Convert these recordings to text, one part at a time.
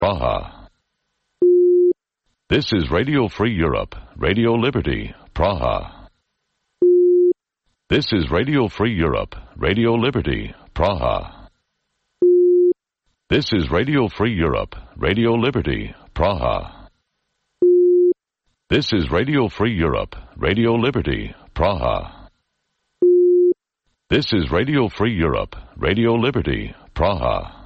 Praha. This is Radio Free Europe, Radio Liberty, Praha. This is Radio Free Europe, Radio Liberty, Praha. This is Radio Free Europe, Radio Liberty, Praha. This is Radio Free Europe, Radio Liberty, Praha. This is Radio Free Europe, Radio Liberty, Praha.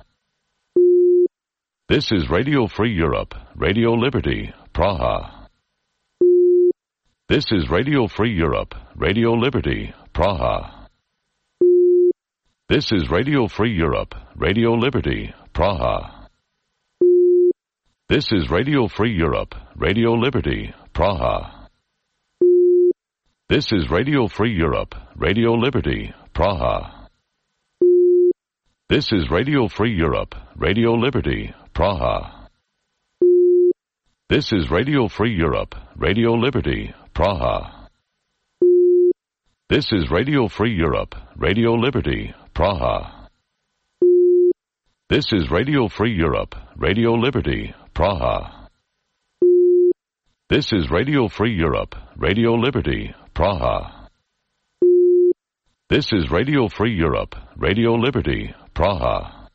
This is Radio Free Europe, Radio Liberty, Praha. This is Radio Free Europe, Radio Liberty, Praha. This is Radio Free Europe, Radio Liberty, Praha. This is Radio Free Europe, Radio Liberty, Praha. This is Radio Free Europe, Radio Liberty, Praha. This is Radio Free Europe, Radio Liberty, Praha. This is Radio Free Europe, Radio Liberty, Praha. This is Radio Free Europe, Radio Liberty, Praha. This is Radio Free Europe, Radio Liberty, Praha. This is Radio Free Europe, Radio Liberty, Praha. This is Radio Free Europe, Radio Liberty, Praha.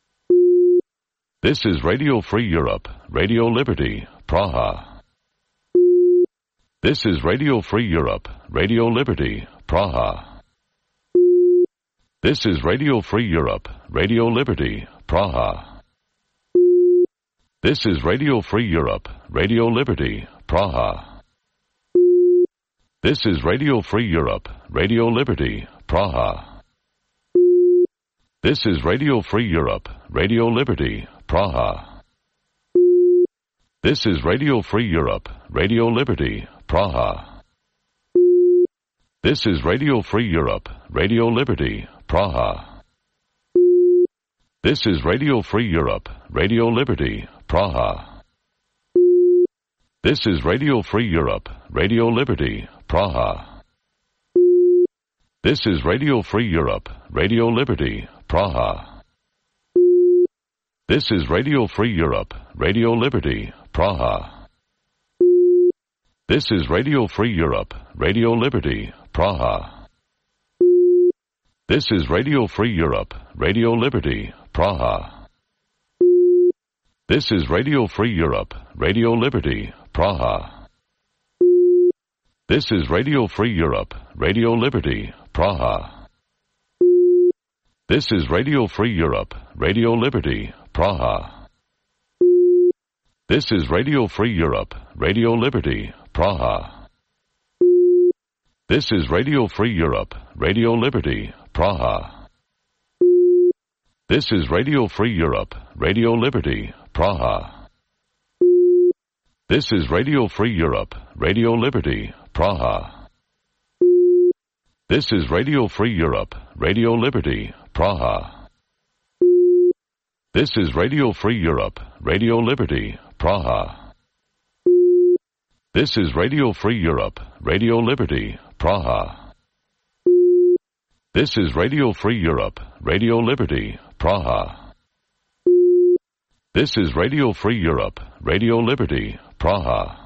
This is Radio Free Europe, Radio Liberty, Praha. This is Radio Free Europe, Radio Liberty, Praha. This is Radio Free Europe, Radio Liberty, Praha. This is Radio Free Europe, Radio Liberty, Praha. This is Radio Free Europe, Radio Liberty, Praha. This is Radio Free Europe, Radio Liberty, Praha. This is Radio Free Europe, Radio Liberty, Praha. This is Radio Free Europe, Radio Liberty, Praha. This is Radio Free Europe, Radio Liberty, Praha. This is Radio Free Europe, Radio Liberty, Praha. This is Radio Free Europe, Radio Liberty, Praha. This is Radio Free Europe, Radio Liberty, Praha. This is Radio Free Europe, Radio Liberty, Praha. This is Radio Free Europe, Radio Liberty, Praha. This is Radio Free Europe, Radio Liberty, Praha. This is Radio Free Europe, Radio Liberty, Praha. This is Radio Free Europe, Radio Liberty, Praha. This is Radio Free Europe, Radio Liberty, Praha. This is Radio Free Europe, Radio Liberty, Praha. This is Radio Free Europe, Radio Liberty, Praha. This is Radio Free Europe, Radio Liberty, Praha. This is Radio Free Europe, Radio Liberty, Praha. This is Radio Free Europe, Radio Liberty, Praha. This is Radio Free Europe, Radio Liberty, Praha. This is Radio Free Europe, Radio Liberty, Praha. This is Radio Free Europe, Radio Liberty, Praha.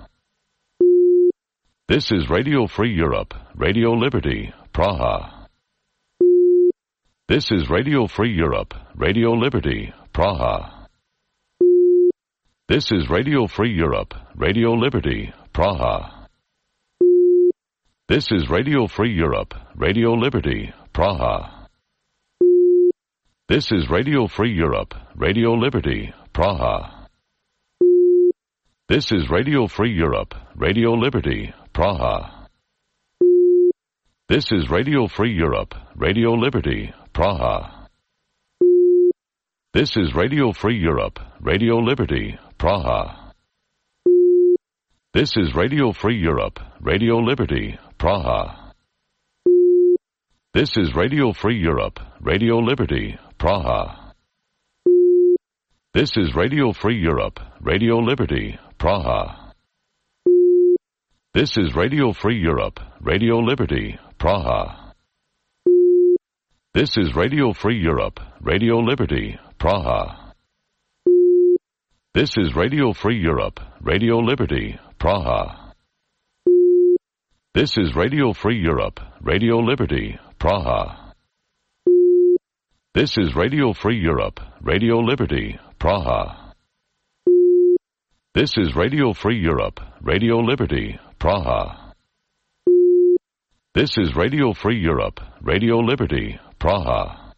This is Radio Free Europe, Radio Liberty, Praha. This is Radio Free Europe, Radio Liberty, Praha. This is Radio Free Europe, Radio Liberty, Praha. This is Radio Free Europe, Radio Liberty, Praha. This is Radio Free Europe, Radio Liberty, Praha. This is Radio Free Europe, Radio Liberty, Praha. This is Radio Free Europe, Radio Liberty, Praha. This is Radio Free Europe, Radio Liberty, Praha. This is Radio Free Europe, Radio Liberty, Praha. This is Radio Free Europe, Radio Liberty, Praha. This is Radio Free Europe, Radio Liberty, Praha. This is Radio Free Europe, Radio Liberty, Praha. This is Radio Free Europe, Radio Liberty, Praha. This is Radio Free Europe, Radio Liberty, Praha. This is Radio Free Europe, Radio Liberty, Praha. This is Radio Free Europe, Radio Liberty, Praha. This is Radio Free Europe, Radio Liberty, Praha. This is Radio Free Europe, Radio Liberty, Praha.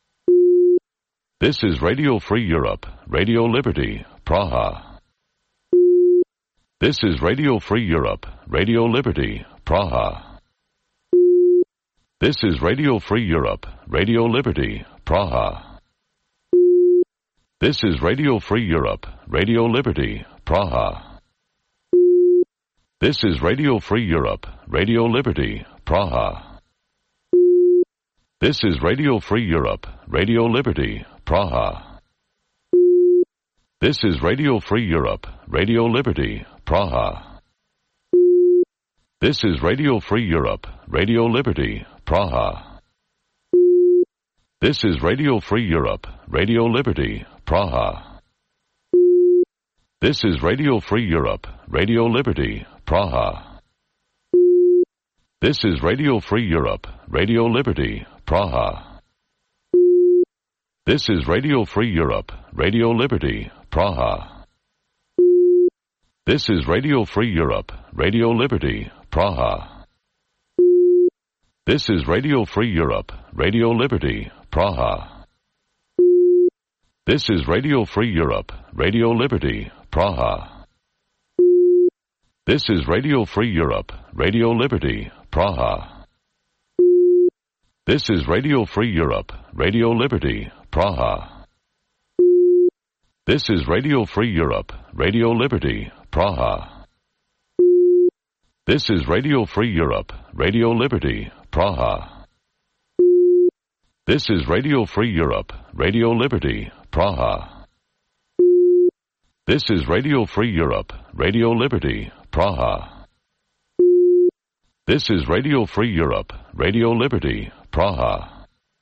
This is Radio Free Europe, Radio Liberty, Praha. This is Radio Free Europe, Radio Liberty, Praha. This is Radio Free Europe, Radio Liberty, Praha. This is Radio Free Europe, Radio Liberty, Praha. This is Radio Free Europe, Radio Liberty, Praha. This is Radio Free Europe, Radio Liberty, Praha. This is Radio Free Europe, Radio Liberty, Praha. This is Radio Free Europe, Radio Liberty, Praha. This is Radio Free Europe, Radio Liberty, Praha. This is Radio Free Europe, Radio Liberty, Praha. This is Radio Free Europe, Radio Liberty, Praha. This is Radio Free Europe, Radio Liberty, Praha. This is Radio Free Europe, Radio Liberty, Praha. This is Radio Free Europe, Radio Liberty, Praha. This is Radio Free Europe, Radio Liberty, Praha. This is Radio Free Europe, Radio Liberty, Praha. This is Radio Free Europe, Radio Liberty, Praha. This is Radio Free Europe, Radio Liberty, Praha. This is Radio Free Europe, Radio Liberty, Praha. This is Radio Free Europe, Radio Liberty, Praha. This is Radio Free Europe, Radio Liberty, Praha. This is Radio Free Europe, Radio Liberty, Praha.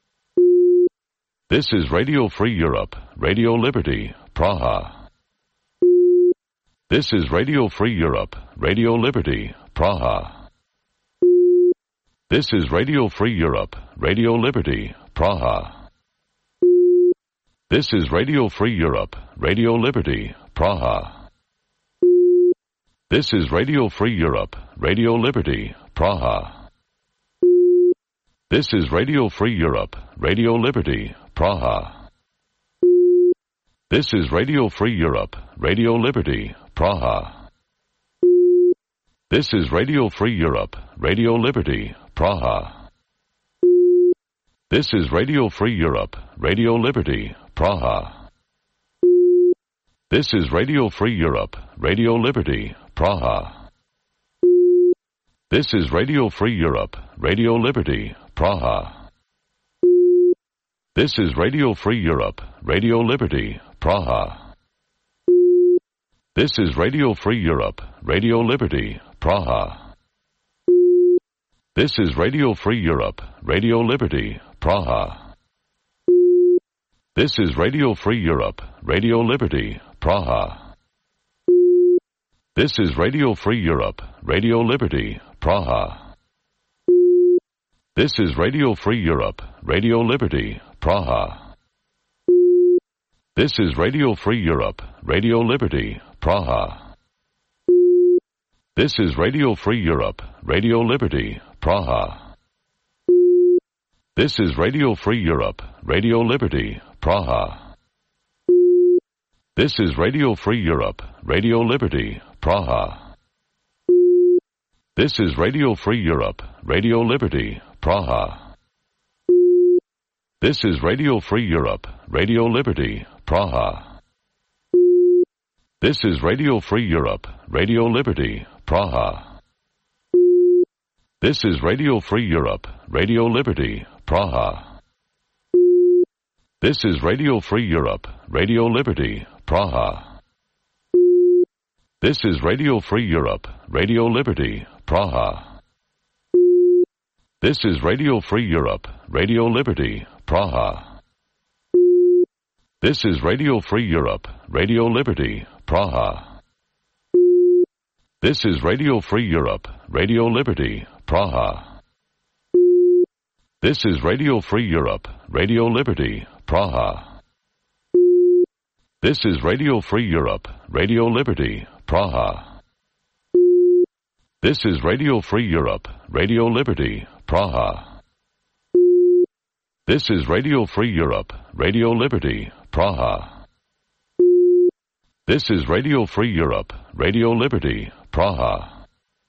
This is Radio Free Europe, Radio Liberty, Praha. This is Radio Free Europe, Radio Liberty, Praha. This is Radio Free Europe, Radio Liberty, Praha. This is Radio Free Europe, Radio Liberty, Praha. This is Radio Free Europe, Radio Liberty, Praha. This is Radio Free Europe, Radio Liberty, Praha. This is Radio Free Europe, Radio Liberty, Praha. This is Radio Free Europe, Radio Liberty, Praha. This is Radio Free Europe, Radio Liberty, Praha. This is Radio Free Europe, Radio Liberty, Praha. This is Radio Free Europe, Radio Liberty, Praha. This is Radio Free Europe, Radio Liberty, Praha. This is Radio Free Europe, Radio Liberty, Praha. This is Radio Free Europe, Radio Liberty, Praha. This is Radio Free Europe, Radio Liberty, Praha. This is Radio Free Europe, Radio Liberty, Praha. This is Radio Free Europe, Radio Liberty, Praha. This is Radio Free Europe, Radio Liberty, Praha. This is Radio Free Europe, Radio Liberty, Praha. This is Radio Free Europe, Radio Liberty, Praha. This is Radio Free Europe, Radio Liberty, Praha. This is Radio Free Europe, Radio Liberty, Praha. This is Radio Free Europe, Radio Liberty, Praha. This is Radio Free Europe, Radio Liberty, Praha. This is Radio Free Europe, Radio Liberty, Praha. This is Radio Free Europe, Radio Liberty, Praha. This is Radio Free Europe, Radio Liberty, Praha. This is Radio Free Europe, Radio Liberty, Praha. This is Radio Free Europe, Radio Liberty, Praha. This is Radio Free Europe, Radio Liberty, Praha. This is Radio Free Europe, Radio Liberty, Praha. This is Radio Free Europe, Radio Liberty, Praha. This is Radio Free Europe, Radio Liberty, Praha. This is Radio Free Europe, Radio Liberty, Praha. This is Radio Free Europe, Radio Liberty, Praha.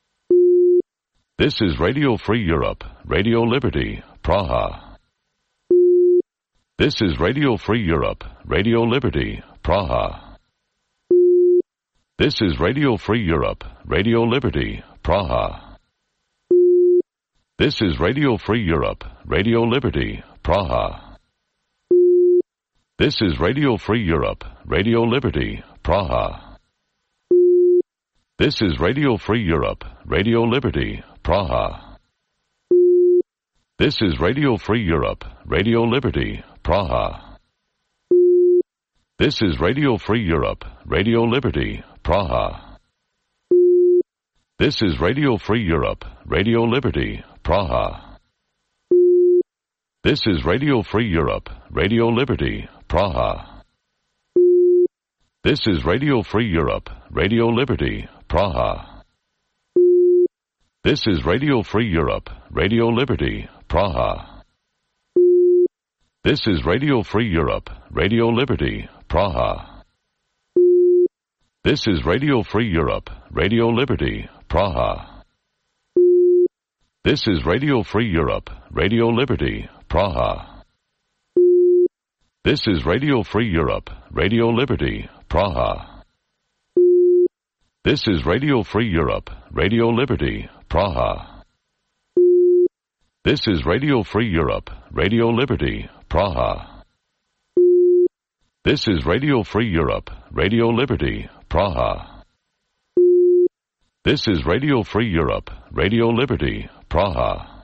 This is Radio Free Europe, Radio Liberty, Praha. This is Radio Free Europe, Radio Liberty, Praha. This is Radio Free Europe, Radio Liberty, Praha. This is Radio Free Europe, Radio Liberty, Praha. This is Radio Free Europe, Radio Liberty, Praha. This is Radio Free Europe, Radio Liberty, Praha. This is Radio Free Europe, Radio Liberty, Praha. This is Radio Free Europe, Radio Liberty, Praha. This is Radio Free Europe, Radio Liberty, Praha. This is Radio Free Europe, Radio Liberty, Praha. This is Radio Free Europe, Radio Liberty, Praha. This is Radio Free Europe, Radio Liberty, Praha. This is Radio Free Europe, Radio Liberty, Praha. This is Radio Free Europe, Radio Liberty, Praha. This is Radio Free Europe, Radio Liberty, Praha. This is Radio Free Europe, Radio Liberty, Praha. This is Radio Free Europe, Radio Liberty, Praha. This is Radio Free Europe, Radio Liberty, Praha. This is Radio Free Europe, Radio Liberty, Praha. This is Radio Free Europe, Radio Liberty, Praha.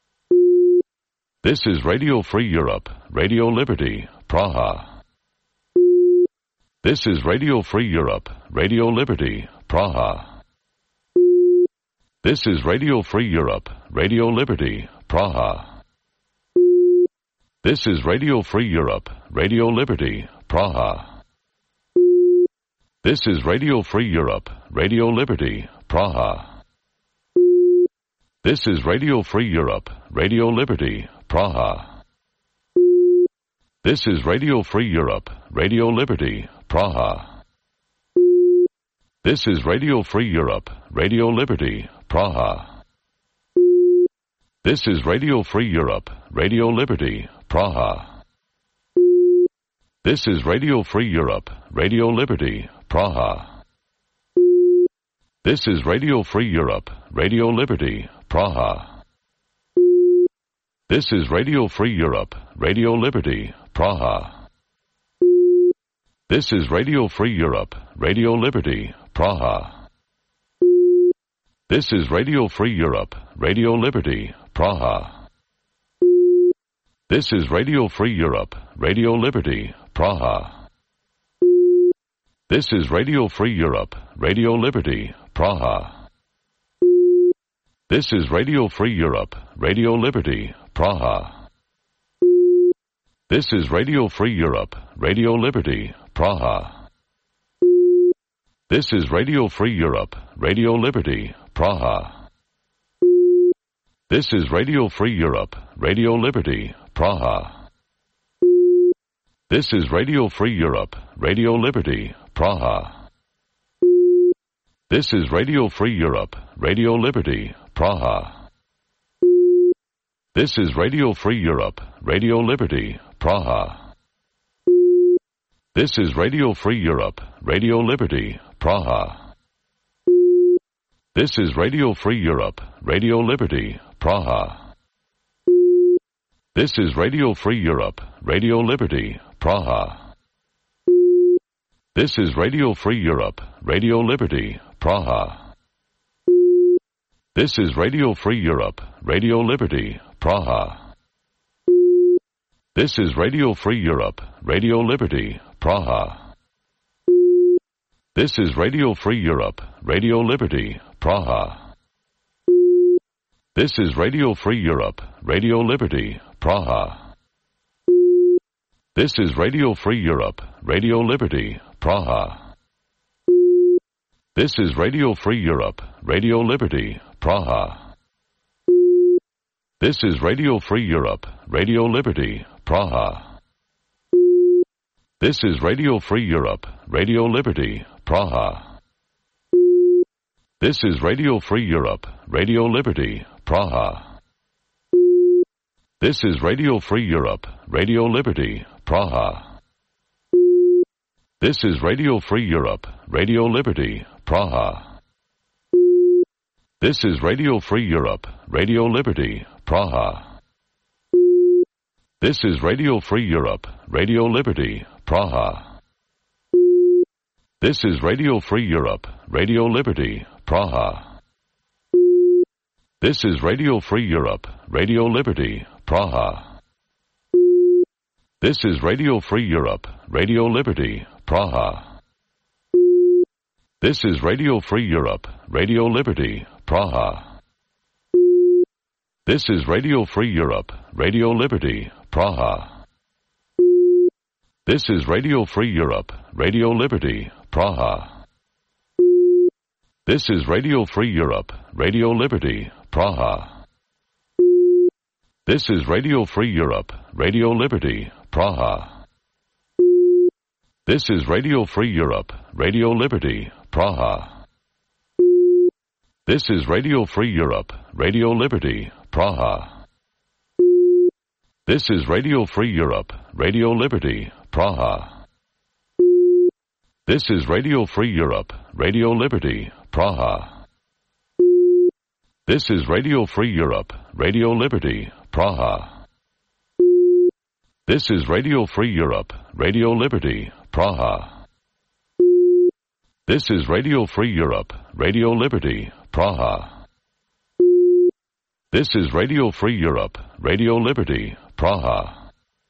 This is Radio Free Europe, Radio Liberty, Praha. This is Radio Free Europe, Radio Liberty, Praha. This is Radio Free Europe, Radio Liberty, Praha. This is Radio Free Europe, Radio Liberty, Praha. This is Radio Free Europe, Radio Liberty, Praha. This is Radio Free Europe, Radio Liberty, Praha. This is Radio Free Europe, Radio Liberty, Praha. This is Radio Free Europe, Radio Liberty, Praha. This is Radio Free Europe, Radio Liberty, Praha. This is Radio Free Europe, Radio Liberty, Praha. This is Radio Free Europe, Radio Liberty, Praha. This is Radio Free Europe, Radio Liberty, Praha. This is Radio Free Europe, Radio Liberty, Praha. This is Radio Free Europe, Radio Liberty, Praha. This is Radio Free Europe, Radio Liberty, Praha. This is Radio Free Europe, Radio Liberty, Praha. This is Radio Free Europe, Radio Liberty, Praha. This is Radio Free Europe, Radio Liberty, Praha. This is Radio Free Europe, Radio Liberty, Praha. This is Radio Free Europe, Radio Liberty, Praha. This is Radio Free Europe, Radio Liberty, Praha. This is Radio Free Europe, Radio Liberty, Praha. This is Radio Free Europe, Radio Liberty, Praha. This is Radio Free Europe, Radio Liberty, Praha. This is Radio Free Europe, Radio Liberty, Praha. This is Radio Free Europe, Radio Liberty, Praha. This is Radio Free Europe, Radio Liberty, Praha. This is Radio Free Europe, Radio Liberty, Praha. This is Radio Free Europe, Radio Liberty, Praha. This is Radio Free Europe, Radio Liberty, Praha. This is Radio Free Europe, Radio Liberty, Praha. This is Radio Free Europe, Radio Liberty, Praha. This is Radio Free Europe, Radio Liberty, Praha. This is Radio Free Europe, Radio Liberty, Praha. This is Radio Free Europe, Radio Liberty, Praha. This is Radio Free Europe, Radio Liberty, Praha. This is Radio Free Europe, Radio Liberty, Praha. This is Radio Free Europe, Radio Liberty, Praha. This is Radio Free Europe, Radio Liberty, Praha. This is Radio Free Europe, Radio Liberty, Praha. This is Radio Free Europe, Radio Liberty, Praha. This is Radio Free Europe, Radio Liberty, Praha. This is Radio Free Europe, Radio Liberty, Praha. This is Radio Free Europe, Radio Liberty, Praha. This is Radio Free Europe, Radio Liberty, Praha. This is Radio Free Europe, Radio Liberty, Praha. This is Radio Free Europe, Radio Liberty, Praha. This is Radio Free Europe, Radio Liberty, Praha. This is Radio Free Europe, Radio Liberty, Praha. This is Radio Free Europe, Radio Liberty, Praha. This is Radio Free Europe, Radio Liberty, Praha. This is Radio Free Europe, Radio Liberty, Praha. This is Radio Free Europe, Radio Liberty, Praha. This is Radio Free Europe, Radio Liberty, Praha. This is Radio Free Europe, Radio Liberty, Praha. This is Radio Free Europe, Radio Liberty, Praha.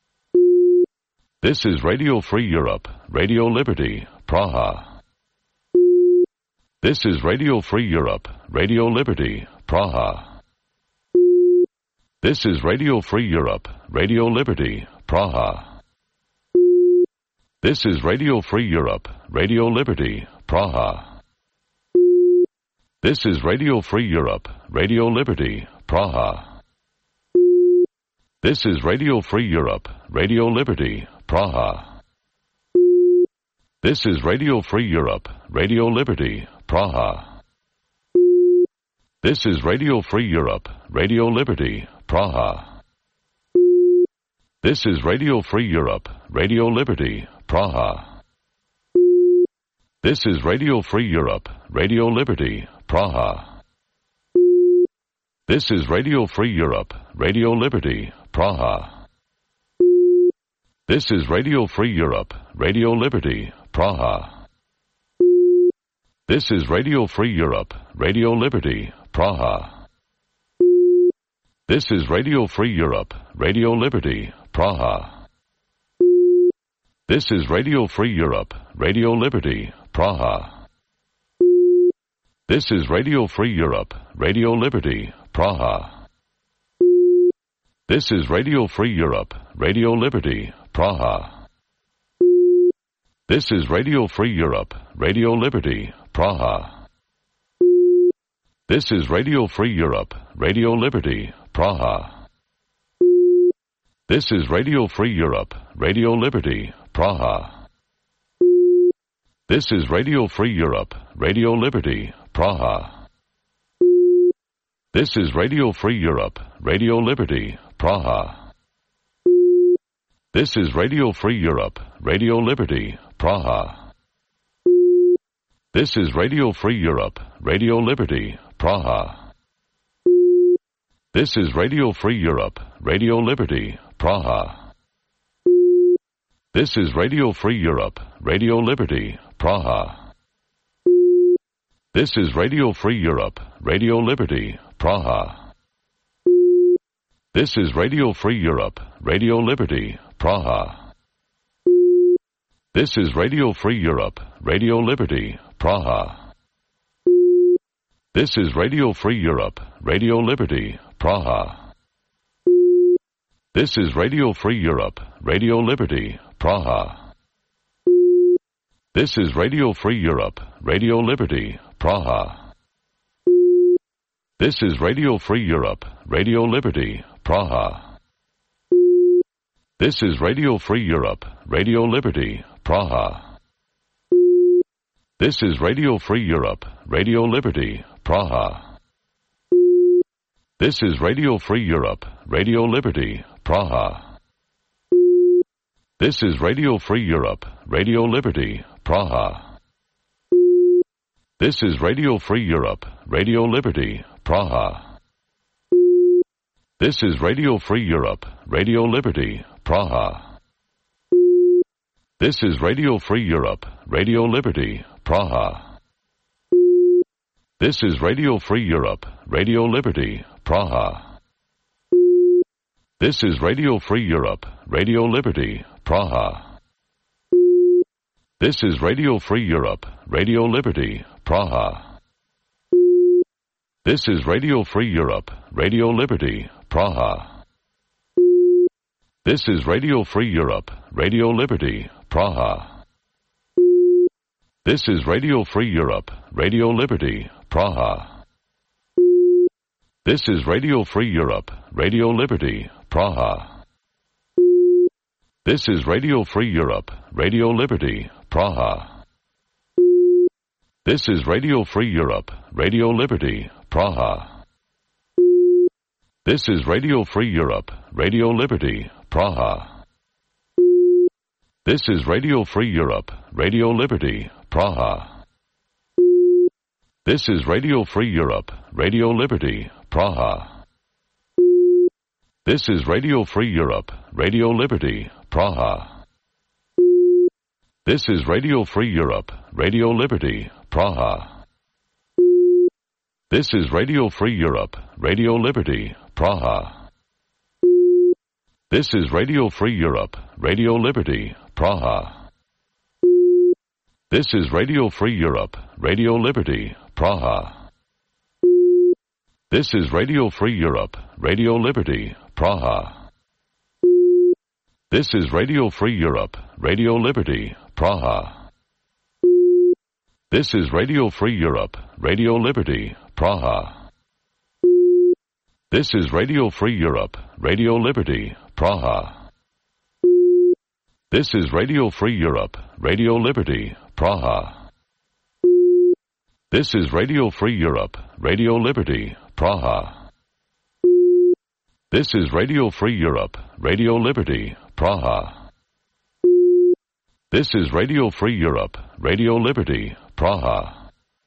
This is Radio Free Europe, Radio Liberty, Praha. This is Radio Free Europe, Radio Liberty, Praha. This is Radio Free Europe, Radio Liberty, Praha. This is Radio Free Europe, Radio Liberty, Praha. This is Radio Free Europe, Radio Liberty, Praha. This is Radio Free Europe, Radio Liberty, Praha. This is Radio Free Europe, Radio Liberty, Praha. This is Radio Free Europe, Radio Liberty, Praha. This is Radio Free Europe, Radio Liberty, Praha. This is Radio Free Europe, Radio Liberty, Praha. This is Radio Free Europe, Radio Liberty, Praha. This is Radio Free Europe, Radio Liberty, Praha. This is Radio Free Europe, Radio Liberty, Praha. This is Radio Free Europe, Radio Liberty, Praha. This is Radio Free Europe, Radio Liberty, Praha. This is Radio Free Europe, Radio Liberty, Praha. This is Radio Free Europe, Radio Liberty, Praha. This is Radio Free Europe, Radio Liberty, Praha. This is Radio Free Europe, Radio Liberty, Praha. This is Radio Free Europe, Radio Liberty, Praha. This is Radio Free Europe, Radio Liberty, Praha. This is Radio Free Europe, Radio Liberty, Praha. This is Radio Free Europe, Radio Liberty, Praha. This is Radio Free Europe, Radio Liberty, Praha. This is Radio Free Europe, Radio Liberty, Praha. This is Radio Free Europe, Radio Liberty, Praha. This is Radio Free Europe, Radio Liberty, Praha. This is Radio Free Europe, Radio Liberty, Praha. This is Radio Free Europe, Radio Liberty, Praha. This is Radio Free Europe, Radio Liberty, Praha. This is Radio Free Europe, Radio Liberty, Praha. This is Radio Free Europe, Radio Liberty, Praha. This is Radio Free Europe, Radio Liberty, Praha. This is Radio Free Europe, Radio Liberty, Praha. This is Radio Free Europe, Radio Liberty, Praha. This is Radio Free Europe, Radio Liberty, Praha. This is Radio Free Europe, Radio Liberty, Praha. This is Radio Free Europe, Radio Liberty, Praha. This is Radio Free Europe, Radio Liberty, Praha. This is Radio Free Europe, Radio Liberty, Praha. This is Radio Free Europe, Radio Liberty, Praha. This is Radio Free Europe, Radio Liberty, Praha. This is Radio Free Europe, Radio Liberty, Praha. This is Radio Free Europe, Radio Liberty, Praha. This is Radio Free Europe, Radio Liberty, Praha. This is Radio Free Europe, Radio Liberty, Praha. This is Radio Free Europe, Radio Liberty, Praha. This is Radio Free Europe, Radio Liberty, Praha. This is Radio Free Europe, Radio Liberty, Praha. This is Radio Free Europe, Radio Liberty, Praha. This is Radio Free Europe, Radio Liberty, Praha. This is Radio Free Europe, Radio Liberty, Praha. This is Radio Free Europe, Radio Liberty, Praha. This is Radio Free Europe, Radio Liberty, Praha. This is Radio Free Europe, Radio Liberty, Praha. This is Radio Free Europe, Radio Liberty, Praha. This is Radio Free Europe, Radio Liberty, Praha. This is Radio Free Europe, Radio Liberty, Praha. This is Radio Free Europe, Radio Liberty, Praha. This is Radio Free Europe, Radio Liberty, Praha. This is Radio Free Europe, Radio Liberty, Praha. This is Radio Free Europe, Radio Liberty, Praha. This is Radio Free Europe, Radio Liberty, Praha. This is Radio Free Europe, Radio Liberty, Praha. This is Radio Free Europe, Radio Liberty, Praha.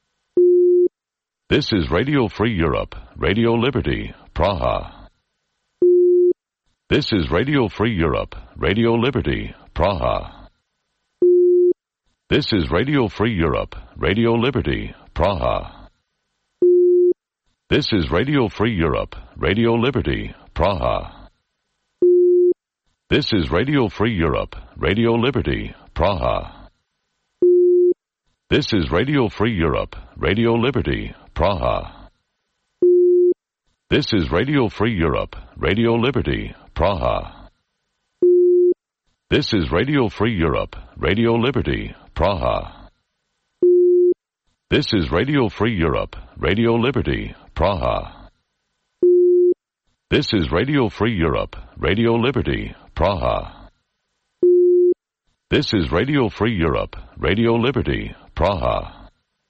This is Radio Free Europe, Radio Liberty, Praha. This is Radio Free Europe, Radio Liberty, Praha. This is Radio Free Europe, Radio Liberty, Praha. This is Radio Free Europe, Radio Liberty, Praha. This is Radio Free Europe, Radio Liberty, Praha. This is Radio Free Europe, Radio Liberty, Praha. This is Radio Free Europe, Radio Liberty, Praha. This is Radio Free Europe, Radio Liberty, Praha. This is Radio Free Europe, Radio Liberty, Praha. This is Radio Free Europe, Radio Liberty, Praha. This is Radio Free Europe, Radio Liberty, Praha.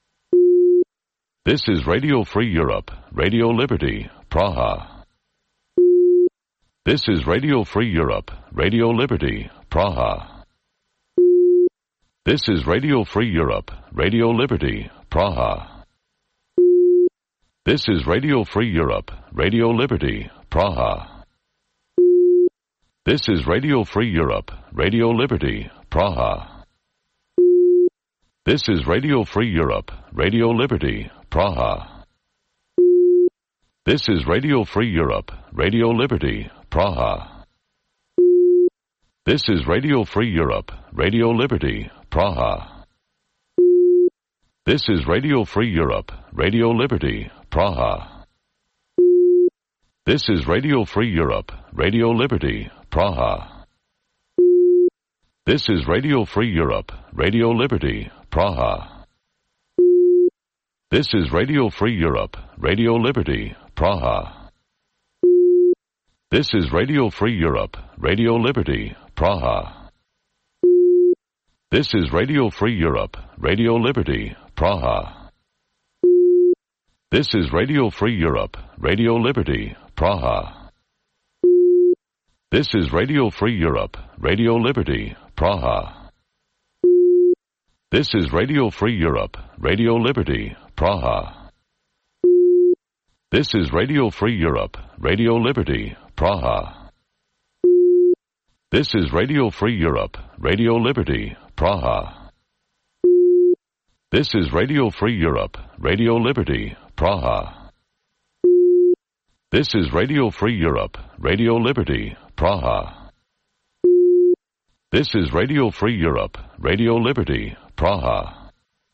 This is Radio Free Europe, Radio Liberty, Praha. This is Radio Free Europe, Radio Liberty, Praha. This is Radio Free Europe, Radio Liberty, Praha. This is Radio Free Europe, Radio Liberty, Praha. This is Radio Free Europe, Radio Liberty, Praha. This is Radio Free Europe, Radio Liberty, Praha. This is Radio Free Europe, Radio Liberty, Praha. This is Radio Free Europe, Radio Liberty, Praha. This is Radio Free Europe, Radio Liberty, Praha. This is Radio Free Europe, Radio Liberty, Praha. This is Radio Free Europe, Radio Liberty, Praha. This is Radio Free Europe, Radio Liberty, Praha. This is Radio Free Europe, Radio Liberty, Praha. This is Radio Free Europe, Radio Liberty, Praha. This is Radio Free Europe, Radio Liberty, Praha. This is Radio Free Europe, Radio Liberty, Praha. This is Radio Free Europe, Radio Liberty, Praha. This is Radio Free Europe, Radio Liberty, Praha. This is Radio Free Europe, Radio Liberty, Praha. This is Radio Free Europe, Radio Liberty, Praha. This is Radio Free Europe, Radio Liberty, Praha. This is Radio Free Europe, Radio Liberty, Praha.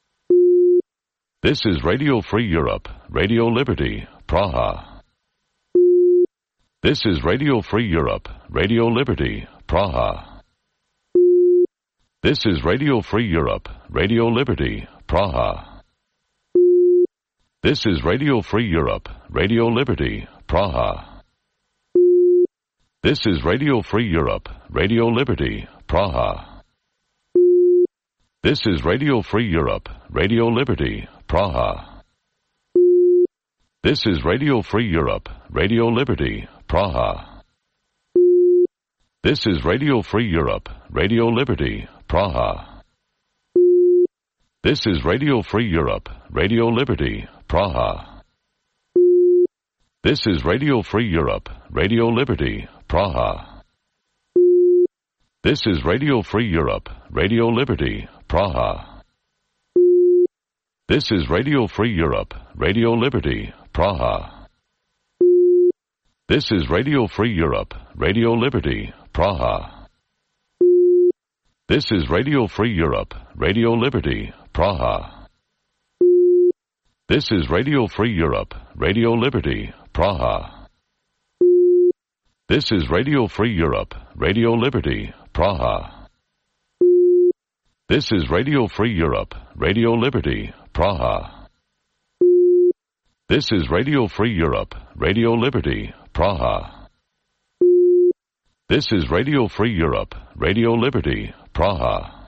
This is Radio Free Europe, Radio Liberty, Praha. This is Radio Free Europe, Radio Liberty, Praha. This is Radio Free Europe, Radio Liberty, Praha. This is Radio Free Europe, Radio Liberty, Praha. This is Radio Free Europe, Radio Liberty, Praha. This is Radio Free Europe, Radio Liberty, Praha. This is Radio Free Europe, Radio Liberty, Praha. This is Radio Free Europe, Radio Liberty, Praha. This is Radio Free Europe, Radio Liberty, Praha. This is Radio Free Europe, Radio Liberty, Praha. This is Radio Free Europe, Radio Liberty, Praha. This is Radio Free Europe, Radio Liberty, Praha. This is Radio Free Europe, Radio Liberty, Praha. This is Radio Free Europe, Radio Liberty, Praha. This is Radio Free Europe, Radio Liberty, Praha. This is Radio Free Europe, Radio Liberty, Praha. This is Radio Free Europe, Radio Liberty, Praha. This is Radio Free Europe, Radio Liberty, Praha. This is Radio Free Europe, Radio Liberty, Praha.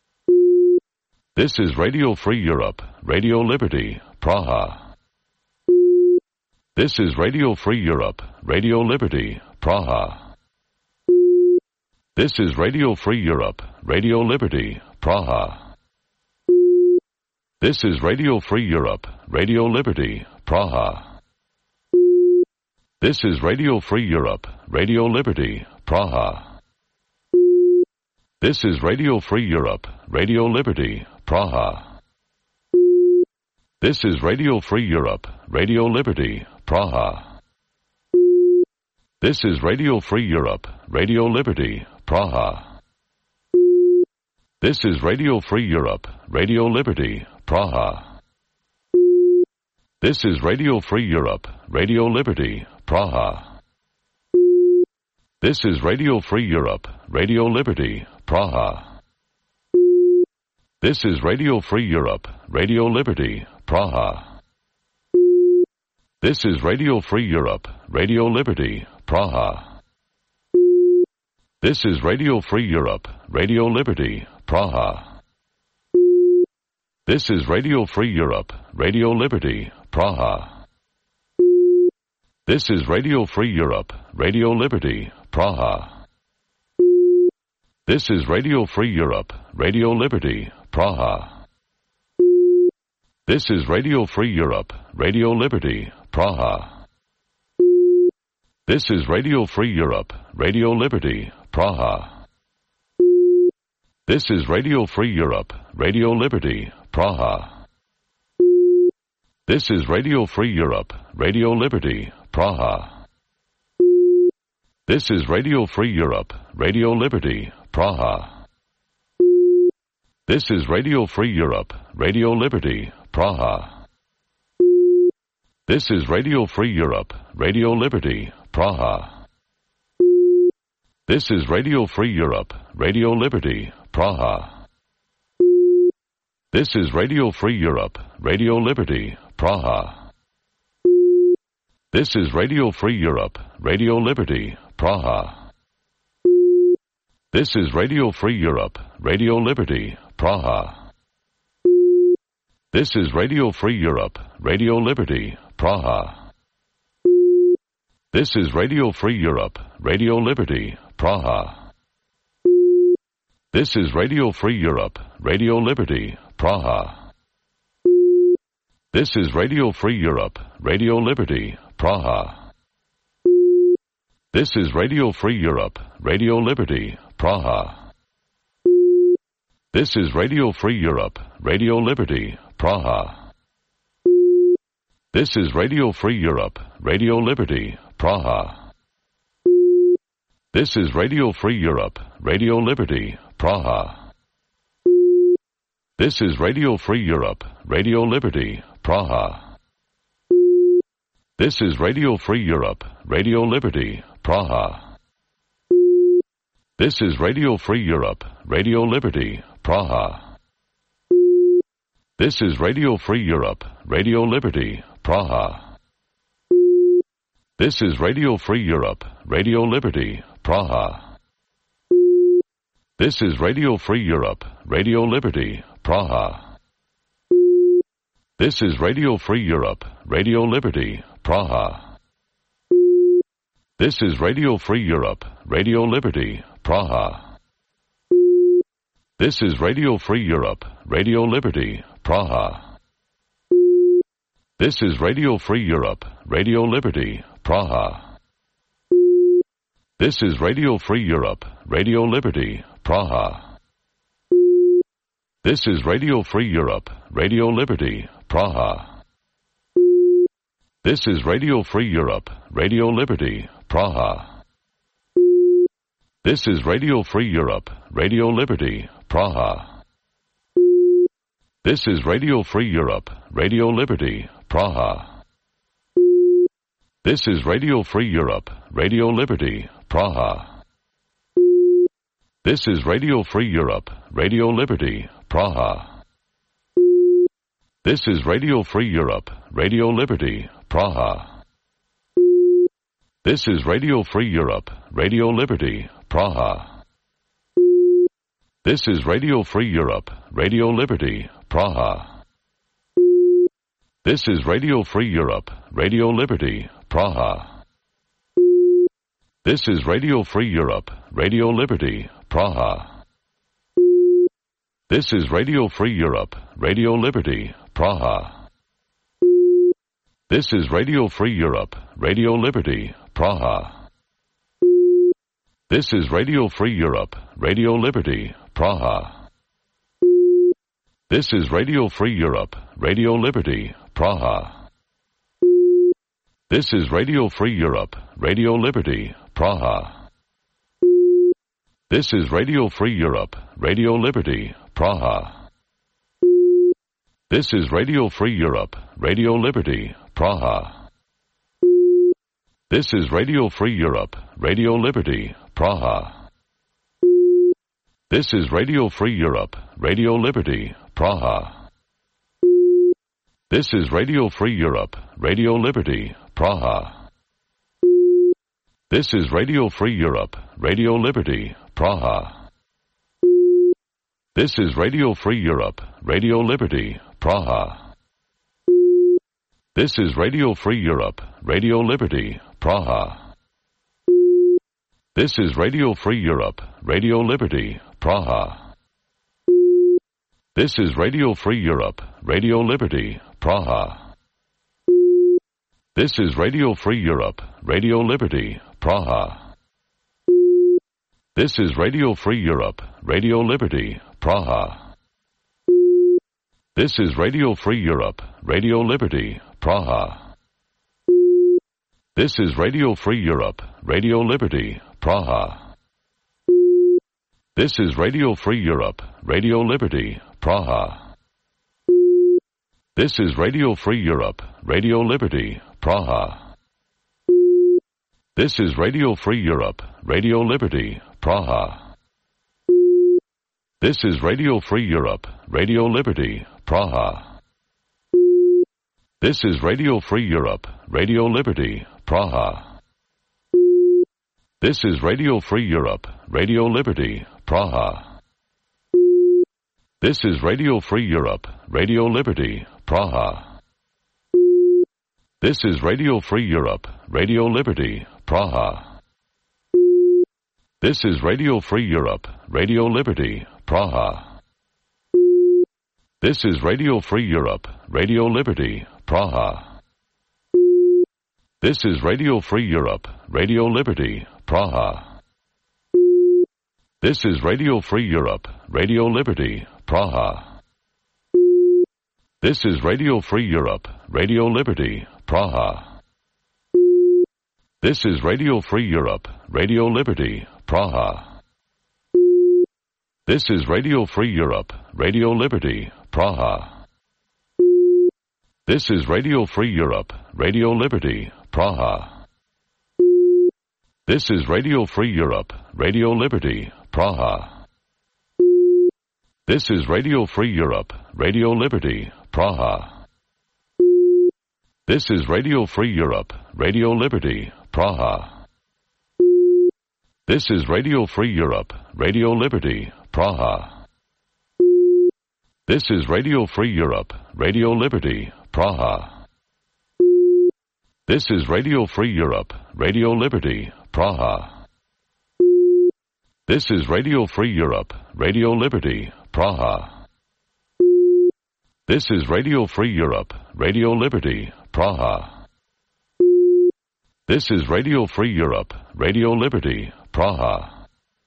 This is Radio Free Europe, Radio Liberty, Praha. This is Radio Free Europe, Radio Liberty, Praha. This is Radio Free Europe, Radio Liberty, Praha. This is Radio Free Europe, Radio Liberty, Praha. This is Radio Free Europe, Radio Liberty, Praha. This is Radio Free Europe, Radio Liberty, Praha. This is Radio Free Europe, Radio Liberty, Praha. This is Radio Free Europe, Radio Liberty, Praha. This is Radio Free Europe, Radio Liberty, Praha. This is Radio Free Europe, Radio Liberty, Praha. This is Radio Free Europe, Radio Liberty, Praha. This is Radio Free Europe, Radio Liberty, Praha. This is Radio Free Europe, Radio Liberty, Praha. This is Radio Free Europe, Radio Liberty, Praha. This is Radio Free Europe, Radio Liberty, Praha. This is Radio Free Europe, Radio Liberty, Praha. This is Radio Free Europe, Radio Liberty, Praha. This is Radio Free Europe, Radio Liberty, Praha. This is Radio Free Europe, Radio Liberty, Praha. This is Radio Free Europe, Radio Liberty, Praha. This is Radio Free Europe, Radio Liberty, Praha. This is Radio Free Europe, Radio Liberty, Praha. This is Radio Free Europe, Radio Liberty, Praha. This is Radio Free Europe, Radio Liberty, Praha. This is Radio Free Europe, Radio Liberty, Praha. This is Radio Free Europe, Radio Liberty, Praha. This is Radio Free Europe, Radio Liberty, Praha. This is Radio Free Europe, Radio Liberty, Praha. This is Radio Free Europe, Radio Liberty, Praha. This is Radio Free Europe, Radio Liberty, Praha. This is Radio Free Europe, Radio Liberty, Praha. This is Radio Free Europe, Radio Liberty, Praha. This is Radio Free Europe, Radio Liberty, Praha. This is Radio Free Europe, Radio Liberty, Praha. This is Radio Free Europe, Radio Liberty, Praha. This is Radio Free Europe, Radio Liberty, Praha. This is Radio Free Europe, Radio Liberty, Praha. This is Radio Free Europe, Radio Liberty, Praha. This is Radio Free Europe, Radio Liberty, Praha. This is Radio Free Europe, Radio Liberty, Praha. This is Radio Free Europe, Radio Liberty, Praha. This is Radio Free Europe, Radio Liberty, Praha. This is Radio Free Europe, Radio Liberty, Praha. This is Radio Free Europe, Radio Liberty, Praha. This is Radio Free Europe, Radio Liberty, Praha. This is Radio Free Europe, Radio Liberty, Praha. This is Radio Free Europe, Radio Liberty, Praha. This is Radio Free Europe, Radio Liberty, Praha. This is Radio Free Europe, Radio Liberty, Praha. This is Radio Free Europe, Radio Liberty, Praha. This is Radio Free Europe, Radio Liberty, Praha. This is Radio Free Europe, Radio Liberty, Praha. This is Radio Free Europe, Radio Liberty, Praha. This is Radio Free Europe, Radio Liberty, Praha. This is Radio Free Europe, Radio Liberty, Praha. This is Radio Free Europe, Radio Liberty, Praha. This is Radio Free Europe, Radio Liberty, Praha. This is Radio Free Europe, Radio Liberty, Praha. This is Radio Free Europe, Radio Liberty, Praha. This is Radio Free Europe, Radio Liberty, Praha. This is Radio Free Europe, Radio Liberty, Praha. This is Radio Free Europe, Radio Liberty, Praha. This is Radio Free Europe, Radio Liberty, Praha. This is Radio Free Europe, Radio Liberty, Praha. This is Radio Free Europe, Radio Liberty, Praha. This is Radio Free Europe, Radio Liberty, Praha. This is Radio Free Europe, Radio Liberty, Praha. This is Radio Free Europe, Radio Liberty, Praha. This is Radio Free Europe, Radio Liberty, Praha. This is Radio Free Europe, Radio Liberty, Praha. This is Radio Free Europe, Radio Liberty, Praha. This is Radio Free Europe, Radio Liberty, Praha. This is Radio Free Europe, Radio Liberty, Praha. This is Radio Free Europe, Radio Liberty, Praha. This is Radio Free Europe, Radio Liberty, Praha. This is Radio Free Europe, Radio Liberty, Praha. This is Radio Free Europe, Radio Liberty, Praha. This is Radio Free Europe, Radio Liberty, Praha. This is Radio Free Europe, Radio Liberty, Praha. This is Radio Free Europe, Radio Liberty, Praha. This is Radio Free Europe, Radio Liberty, Praha. This is Radio Free Europe, Radio Liberty, Praha. This is Radio Free Europe, Radio Liberty, Praha. This is Radio Free Europe, Radio Liberty, Praha. This is Radio Free Europe, Radio Liberty, Praha. This is Radio Free Europe, Radio Liberty, Praha. This is Radio Free Europe, Radio Liberty, Praha. This is Radio Free Europe, Radio Liberty, Praha. This is Radio Free Europe, Radio Liberty, Praha. This is Radio Free Europe, Radio Liberty, Praha. This is Radio Free Europe, Radio Liberty, Praha. This is Radio Free Europe, Radio Liberty, Praha. This is Radio Free Europe, Radio Liberty, Praha. This is Radio Free Europe, Radio Liberty, Praha. This is Radio Free Europe, Radio Liberty, Praha. This is Radio Free Europe, Radio Liberty, Praha. This is Radio Free Europe, Radio Liberty, Praha. This is Radio Free Europe, Radio Liberty, Praha. This is Radio Free Europe, Radio Liberty, Praha. This is Radio Free Europe, Radio Liberty, Praha. This is Radio Free Europe, Radio Liberty, Praha. This is Radio Free Europe, Radio Liberty, Praha.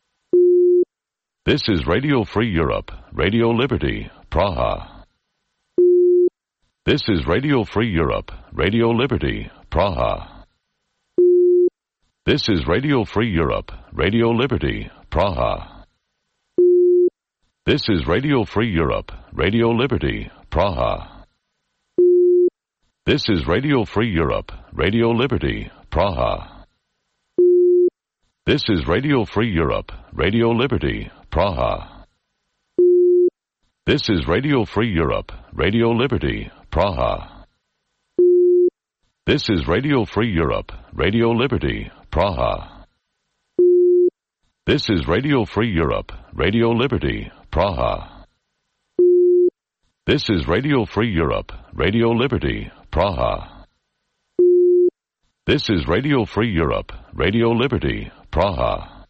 This is Radio Free Europe, Radio Liberty, Praha. This is Radio Free Europe, Radio Liberty, Praha. This is Radio Free Europe, Radio Liberty, Praha. This is Radio Free Europe, Radio Liberty, Praha. This is Radio Free Europe, Radio Liberty, Praha. This is Radio Free Europe, Radio Liberty, Praha. This is Radio Free Europe, Radio Liberty, Praha. This is Radio Free Europe, Radio Liberty, Praha. This is Radio Free Europe, Radio Liberty, Praha. This is Radio Free Europe, Radio Liberty, Praha. This is Radio Free Europe, Radio Liberty, Praha.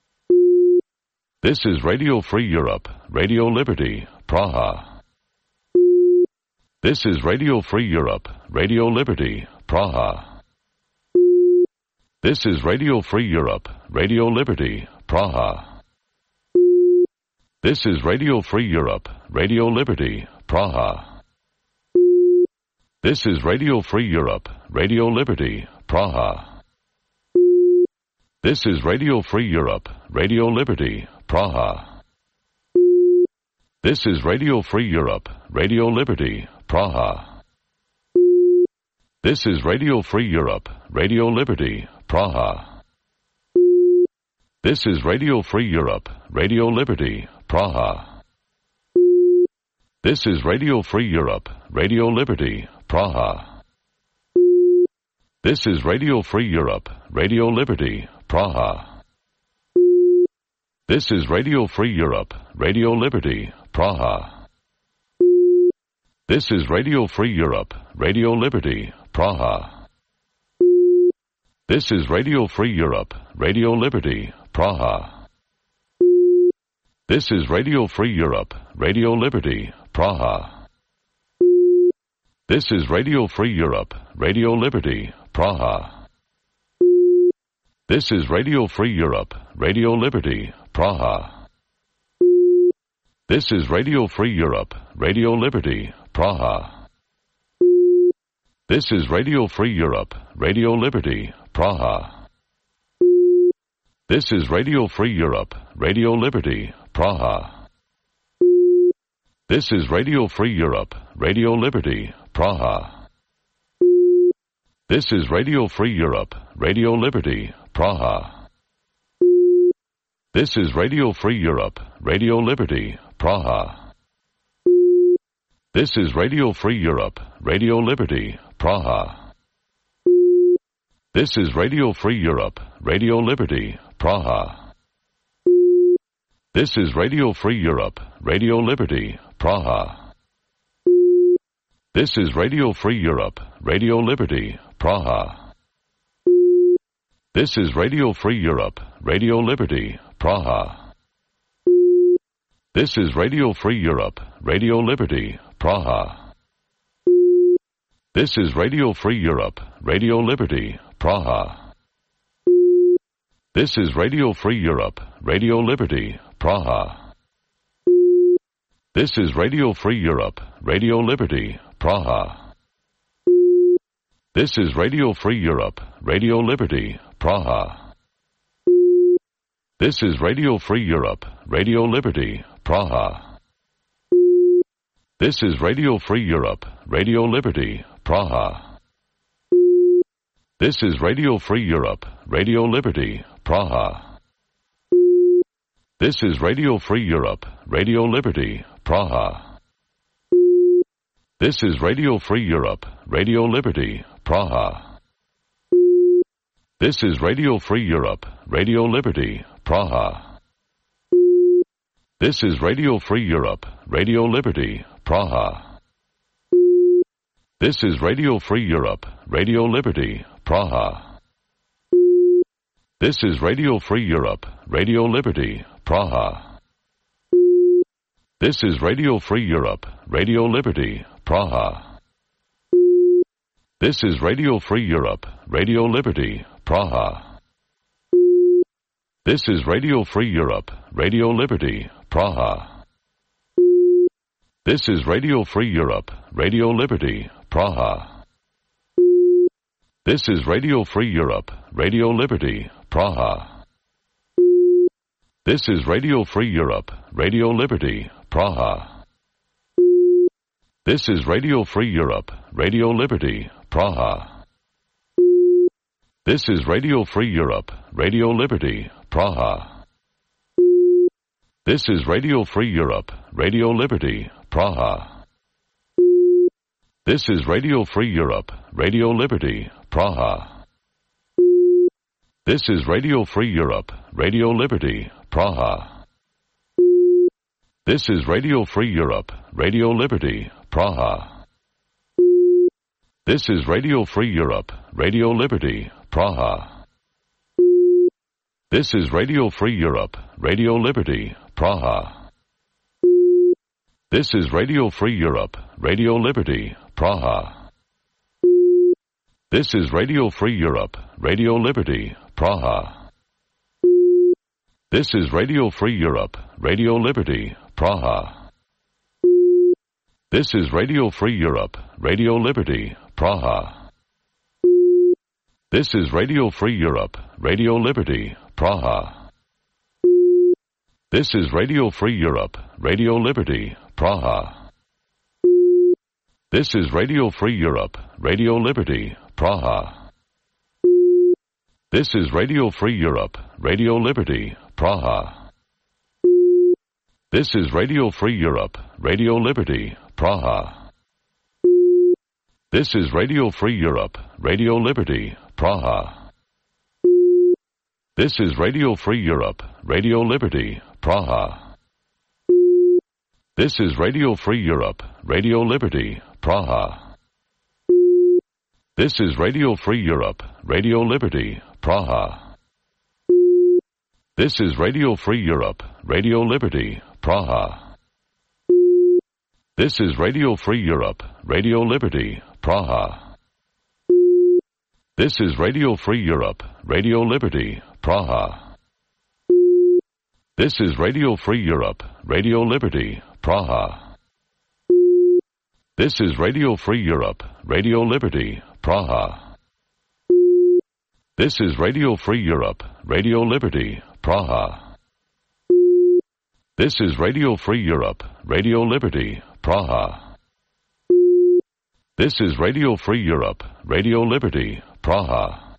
This is Radio Free Europe, Radio Liberty, Praha. This is Radio Free Europe, Radio Liberty, Praha. This is Radio Free Europe, Radio Liberty, Praha. This is Radio Free Europe, Radio Liberty, Praha. This is Radio Free Europe, Radio Liberty, Praha. This is Radio Free Europe, Radio Liberty, Praha. This is Radio Free Europe, Radio Liberty, Praha. This is Radio Free Europe, Radio Liberty, Praha. This is Radio Free Europe, Radio Liberty, Praha. This is Radio Free Europe, Radio Liberty, Praha. This is Radio Free Europe, Radio Liberty, Praha. This is Radio Free Europe, Radio Liberty, Praha. This is Radio Free Europe, Radio Liberty, Praha. This is Radio Free Europe, Radio Liberty, Praha. This is Radio Free Europe, Radio Liberty, Praha. This is Radio Free Europe, Radio Liberty, Praha. This is Radio Free Europe, Radio Liberty, Praha. This is Radio Free Europe, Radio Liberty, Praha. This is Radio Free Europe, Radio Liberty, Praha. This is Radio Free Europe, Radio Liberty, Praha. This is Radio Free Europe, Radio Liberty, Praha. This is Radio Free Europe, Radio Liberty, Praha. This is Radio Free Europe, Radio Liberty, Praha. This is Radio Free Europe, Radio Liberty, Praha. This is Radio Free Europe, Radio Liberty, Praha. This is Radio Free Europe, Radio Liberty, Praha. This is Radio Free Europe, Radio Liberty, Praha. This is Radio Free Europe, Radio Liberty, Praha. This is Radio Free Europe, Radio Liberty, Praha. This is Radio Free Europe, Radio Liberty, Praha. This is Radio Free Europe, Radio Liberty, Praha. This is Radio Free Europe, Radio Liberty, Praha. This is Radio Free Europe, Radio Liberty, Praha. This is Radio Free Europe, Radio Liberty, Praha. This is Radio Free Europe, Radio Liberty, Praha. This is Radio Free Europe, Radio Liberty, Praha. This is Radio Free Europe, Radio Liberty, Praha. This is Radio Free Europe, Radio Liberty, Praha. This is Radio Free Europe, Radio Liberty, Praha. This is Radio Free Europe, Radio Liberty, Praha. This is Radio Free Europe, Radio Liberty, Praha. This is Radio Free Europe, Radio Liberty, Praha. This is Radio Free Europe, Radio Liberty, Praha. This is Radio Free Europe, Radio Liberty, Praha. This is Radio Free Europe, Radio Liberty, Praha. This is Radio Free Europe, Radio Liberty, Praha. This is Radio Free Europe, Radio Liberty, Praha. This is Radio Free Europe, Radio Liberty, Praha. This is Radio Free Europe, Radio Liberty, Praha. This is Radio Free Europe, Radio Liberty, Praha. This is Radio Free Europe, Radio Liberty, Praha. This is Radio Free Europe, Radio Liberty, Praha. This is Radio Free Europe, Radio Liberty, Praha. This is Radio Free Europe, Radio Liberty, Praha. This is Radio Free Europe, Radio Liberty, Praha. This is Radio Free Europe, Radio Liberty, Praha. This is Radio Free Europe, Radio Liberty, Praha. This is Radio Free Europe, Radio Liberty, Praha. This is Radio Free Europe, Radio Liberty, Praha. This is Radio Free Europe, Radio Liberty, Praha. This is Radio Free Europe, Radio Liberty, Praha. This is Radio Free Europe, Radio Liberty, Praha. This is Radio Free Europe, Radio Liberty, Praha. This is Radio Free Europe, Radio Liberty, Praha. This is Radio Free Europe, Radio Liberty, Praha. This is Radio Free Europe, Radio Liberty, Praha. This is Radio Free Europe, Radio Liberty, Praha. This is Radio Free Europe, Radio Liberty, Praha. This is Radio Free Europe, Radio Liberty, Praha. This is Radio Free Europe, Radio Liberty, Praha. This is Radio Free Europe, Radio Liberty, Praha. This is Radio Free Europe, Radio Liberty, Praha. This is Radio Free Europe, Radio Liberty, Praha. This is Radio Free Europe, Radio Liberty, Praha. This is Radio Free Europe, Radio Liberty, Praha. This is Radio Free Europe, Radio Liberty, Praha. This is Radio Free Europe, Radio Liberty, Praha.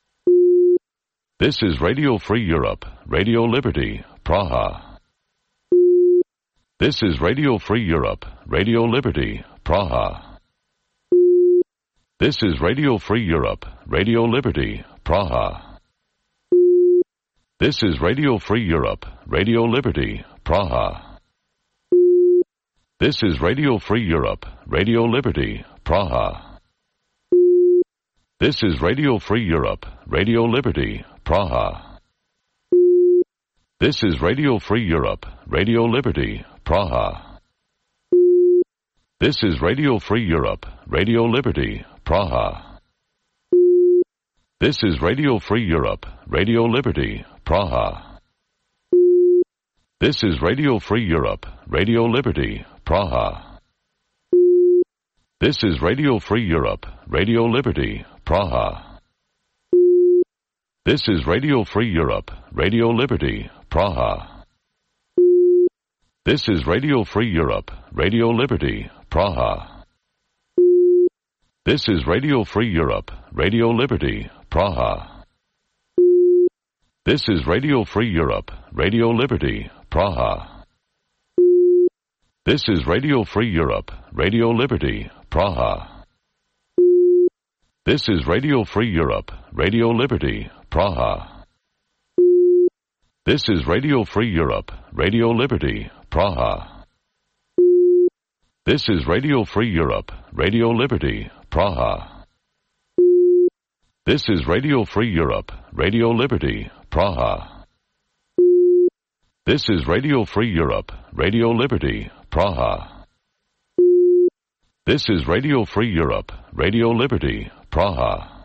This is Radio Free Europe, Radio Liberty, Praha. This is Radio Free Europe, Radio Liberty, Praha. This is Radio Free Europe, Radio Liberty, Praha. This is Radio Free Europe, Radio Liberty, Praha. This is Radio Free Europe, Radio Liberty, Praha. This is Radio Free Europe, Radio Liberty, Praha. This is Radio Free Europe, Radio Liberty, Praha. This is Radio Free Europe, Radio Liberty, Praha. This is Radio Free Europe, Radio Liberty, Praha. This is Radio Free Europe, Radio Liberty, Praha. This is Radio Free Europe, Radio Liberty, Praha. This is Radio Free Europe, Radio Liberty, Praha. This is Radio Free Europe, Radio Liberty, Praha. This is Radio Free Europe, Radio Liberty, Praha. This is Radio Free Europe, Radio Liberty, Praha. This is Radio Free Europe, Radio Liberty, Praha. This is Radio Free Europe, Radio Liberty, Praha. This is Radio Free Europe, Radio Liberty, Praha. This is Radio Free Europe, Radio Liberty, Praha. This is Radio Free Europe, Radio Liberty, Praha. This is Radio Free Europe, Radio Liberty, Praha. This is Radio Free Europe, Radio Liberty, Praha.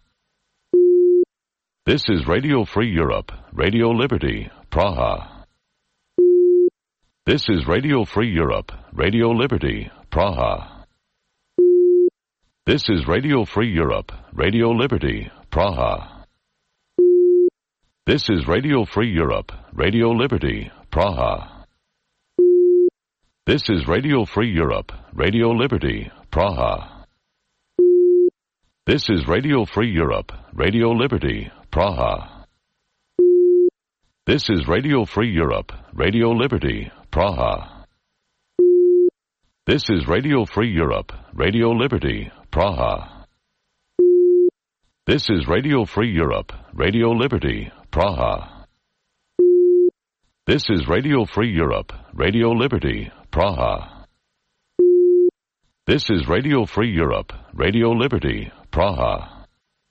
This is Radio Free Europe, Radio Liberty, Praha. This is Radio Free Europe, Radio Liberty, Praha. This is Radio Free Europe, Radio Liberty, Praha. This is Radio Free Europe, Radio Liberty, Praha. This is Radio Free Europe, Radio Liberty, Praha. This is Radio Free Europe, Radio Liberty, Praha. This is Radio Free Europe, Radio Liberty, Praha. This is Radio Free Europe, Radio Liberty, Praha. This is Radio Free Europe, Radio Liberty, Praha. This is Radio Free Europe, Radio Liberty, Praha. This is Radio Free Europe, Radio Liberty, Praha.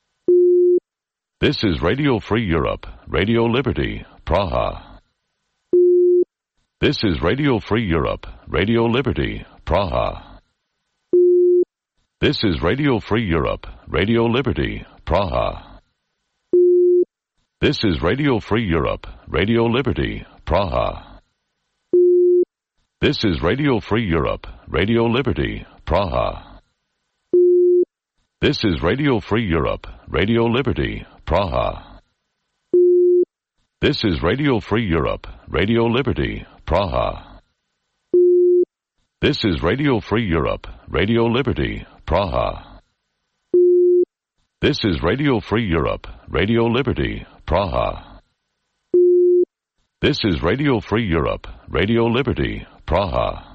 This is Radio Free Europe, Radio Liberty, Praha. This is Radio Free Europe, Radio Liberty, Praha. This is Radio Free Europe, Radio Liberty, Praha. This is Radio Free Europe, Radio Liberty, Praha. This is Radio Free Europe, Radio Liberty, Praha. This is Radio Free Europe, Radio Liberty, Praha. This is Radio Free Europe, Radio Liberty, Praha. This is Radio Free Europe, Radio Liberty, Praha. This is Radio Free Europe, Radio Liberty, Praha. This is Radio Free Europe, Radio Liberty, Praha.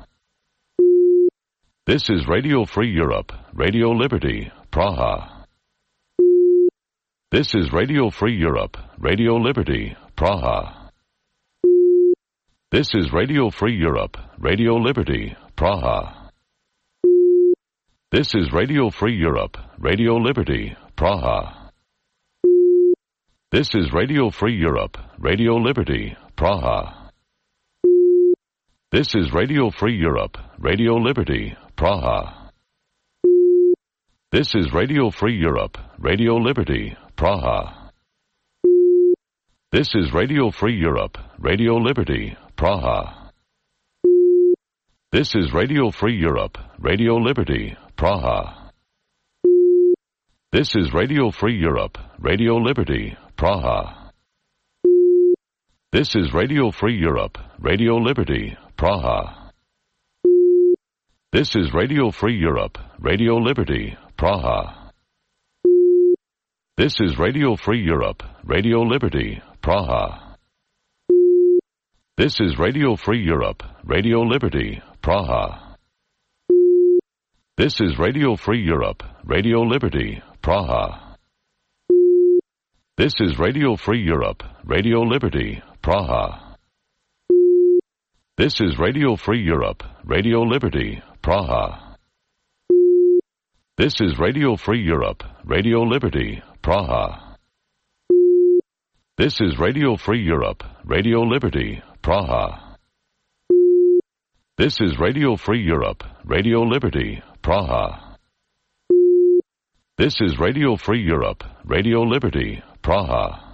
This is Radio Free Europe, Radio Liberty, Praha. This is Radio Free Europe, Radio Liberty, Praha. This is Radio Free Europe, Radio Liberty, Praha. This is Radio Free Europe, Radio Liberty, Praha. This is Radio Free Europe, Radio Liberty, Praha. This is Radio Free Europe, Radio Liberty, Praha. This is Radio Free Europe, Radio Liberty, Praha. This is Radio Free Europe, Radio Liberty, Praha. This is Radio Free Europe, Radio Liberty, Praha. This is Radio Free Europe, Radio Liberty, Praha. This is Radio Free Europe, Radio Liberty, Praha. This is Radio Free Europe, Radio Liberty, Praha. This is Radio Free Europe, Radio Liberty, Praha. This is Radio Free Europe, Radio Liberty, Praha. This is Radio Free Europe, Radio Liberty, Praha. This is Radio Free Europe, Radio Liberty, Praha. This is Radio Free Europe, Radio Liberty, Praha. This is Radio Free Europe, Radio Liberty, Praha. This is Radio Free Europe, Radio Liberty, Praha. This is Radio Free Europe, Radio Liberty, Praha. This is Radio Free Europe, Radio Liberty, Praha.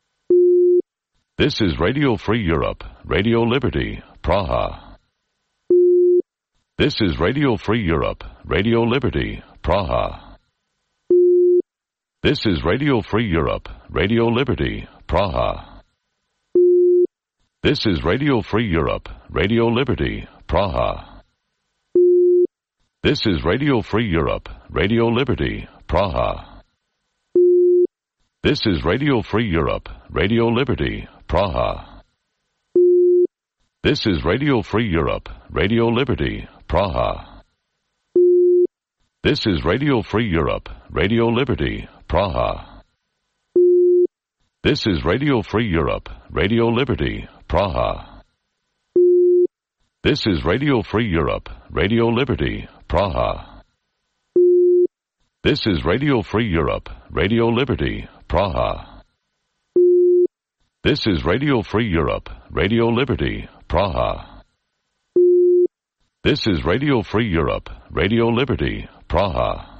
This is Radio Free Europe, Radio Liberty, Praha. This is Radio Free Europe, Radio Liberty, Praha. This is Radio Free Europe, Radio Liberty, Praha. This is Radio Free Europe, Radio Liberty, Praha. This is Radio Free Europe, Radio Liberty, Praha. This is Radio Free Europe, Radio Liberty, Praha. This is Radio Free Europe, Radio Liberty, Praha. This is Radio Free Europe, Radio Liberty, Praha. This is Radio Free Europe, Radio Liberty, Praha. This is Radio Free Europe, Radio Liberty, Praha. This is Radio Free Europe, Radio Liberty, Praha. This is Radio Free Europe, Radio Liberty, Praha. This is Radio Free Europe, Radio Liberty, Praha.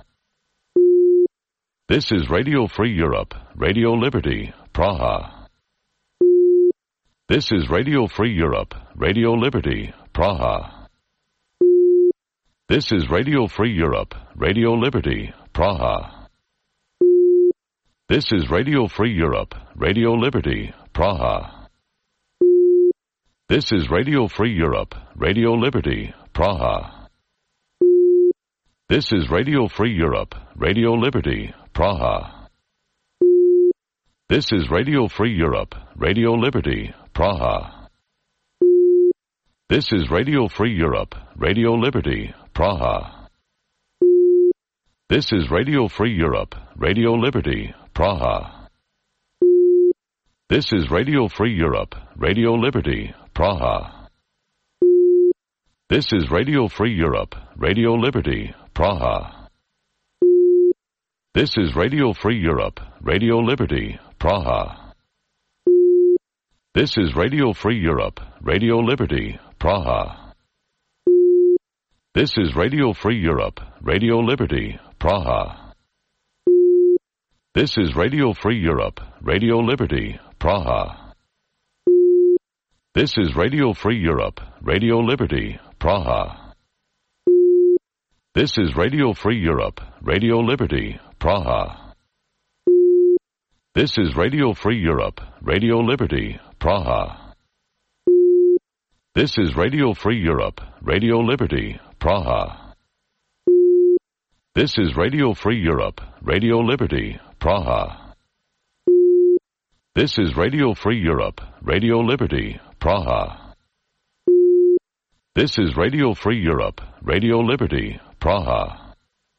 This is Radio Free Europe, Radio Liberty, Praha. This is Radio Free Europe, Radio Liberty, Praha. This is Radio Free Europe, Radio Liberty, Praha. This is Radio Free Europe, Radio Liberty, Praha. This is Radio Free Europe, Radio Liberty, Praha. This is Radio Free Europe, Radio Liberty, Praha. This is Radio Free Europe, Radio Liberty, Praha. This is Radio Free Europe, Radio Liberty, Praha. This is Radio Free Europe, Radio Liberty, Praha. This is Radio Free Europe, Radio Liberty, Praha. This is Radio Free Europe, Radio Liberty, Praha. This is Radio Free Europe, Radio Liberty, Praha. This is Radio Free Europe, Radio Liberty, Praha. This is Radio Free Europe, Radio Liberty, Praha. This is Radio Free Europe, Radio Liberty, Praha. This is Radio Free Europe, Radio Liberty, Praha. This is Radio Free Europe, Radio Liberty, Praha. This is Radio Free Europe, Radio Liberty, Praha. This is Radio Free Europe, Radio Liberty, Praha. This is Radio Free Europe, Radio Liberty, Praha. This is Radio Free Europe, Radio Liberty, Praha. This is Radio Free Europe, Radio Liberty, Praha.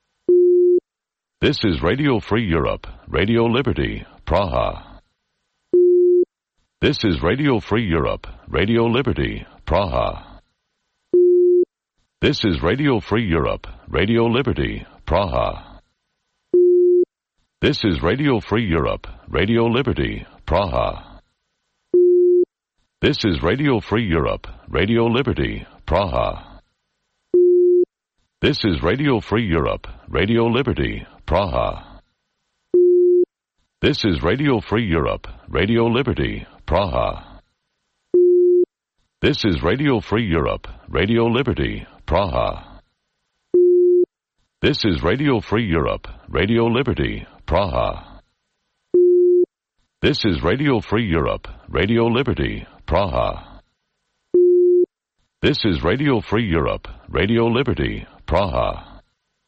This is Radio Free Europe, Radio Liberty, Praha. This is Radio Free Europe, Radio Liberty, Praha. This is Radio Free Europe, Radio Liberty, Praha. This is Radio Free Europe, Radio Liberty, Praha. This is Radio Free Europe, Radio Liberty, Praha. This is Radio Free Europe, Radio Liberty, Praha. This is Radio Free Europe, Radio Liberty, Praha. This is Radio Free Europe, Radio Liberty, Praha. This is Radio Free Europe, Radio Liberty, Praha. This is Radio Free Europe, Radio Liberty, Praha. This is Radio Free Europe, Radio Liberty, Praha.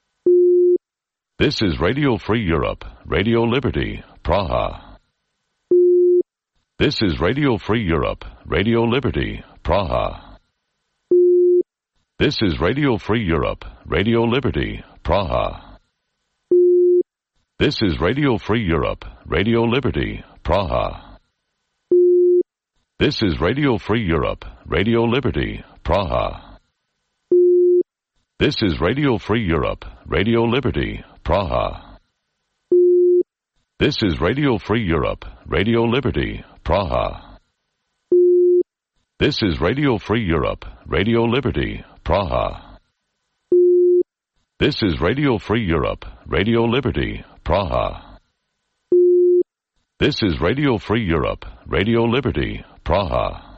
This is Radio Free Europe, Radio Liberty, Praha. This is Radio Free Europe, Radio Liberty, Praha. This is Radio Free Europe, Radio Liberty, Praha. This is Radio Free Europe, Radio Liberty, Praha. This is Radio Free Europe, Radio Liberty, Praha. This is Radio Free Europe, Radio Liberty, Praha. This is Radio Free Europe, Radio Liberty, Praha. This is Radio Free Europe, Radio Liberty, Praha. This is Radio Free Europe, Radio Liberty, Praha. This is Radio Free Europe, Radio Liberty, Praha.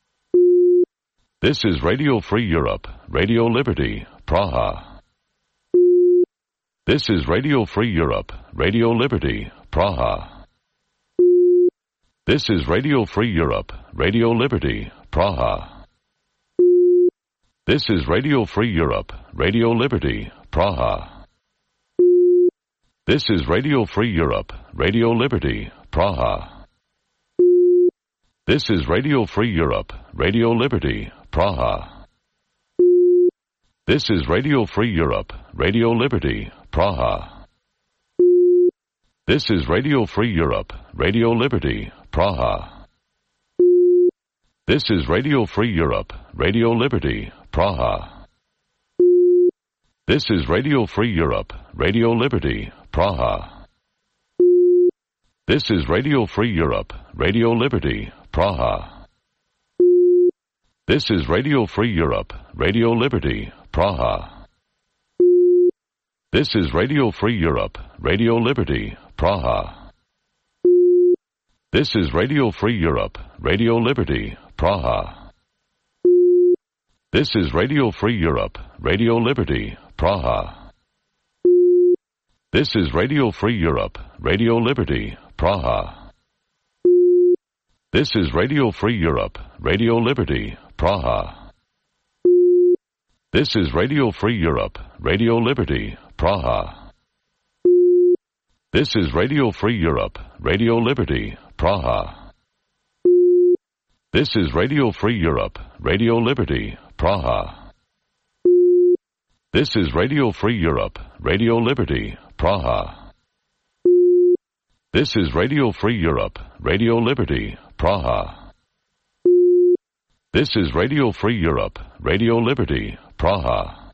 This is Radio Free Europe, Radio Liberty, Praha. This is Radio Free Europe, Radio Liberty, Praha. This is Radio Free Europe, Radio Liberty, Praha. This is Radio Free Europe, Radio Liberty, Praha. This is Radio Free Europe, Radio Liberty, Praha. This is Radio Free Europe, Radio Liberty, Praha. This is Radio Free Europe, Radio Liberty, Praha. This is Radio Free Europe, Radio Liberty, Praha. This is Radio Free Europe, Radio Liberty, Praha. This is Radio Free Europe, Radio Liberty, Praha. This is Radio Free Europe, Radio Liberty, Praha. This is Radio Free Europe, Radio Liberty, Praha. This is Radio Free Europe, Radio Liberty, Praha. This is Radio Free Europe, Radio Liberty, Praha. This is Radio Free Europe, Radio Liberty, Praha. This is Radio Free Europe, Radio Liberty, Praha. This is Radio Free Europe, Radio Liberty, Praha. This is Radio Free Europe, Radio Liberty, Praha. This is Radio Free Europe, Radio Liberty, Praha. This is Radio Free Europe, Radio Liberty, Praha. This is Radio Free Europe, Radio Liberty, Praha. This is Radio Free Europe, Radio Liberty, Praha. This is Radio Free Europe, Radio Liberty, Praha.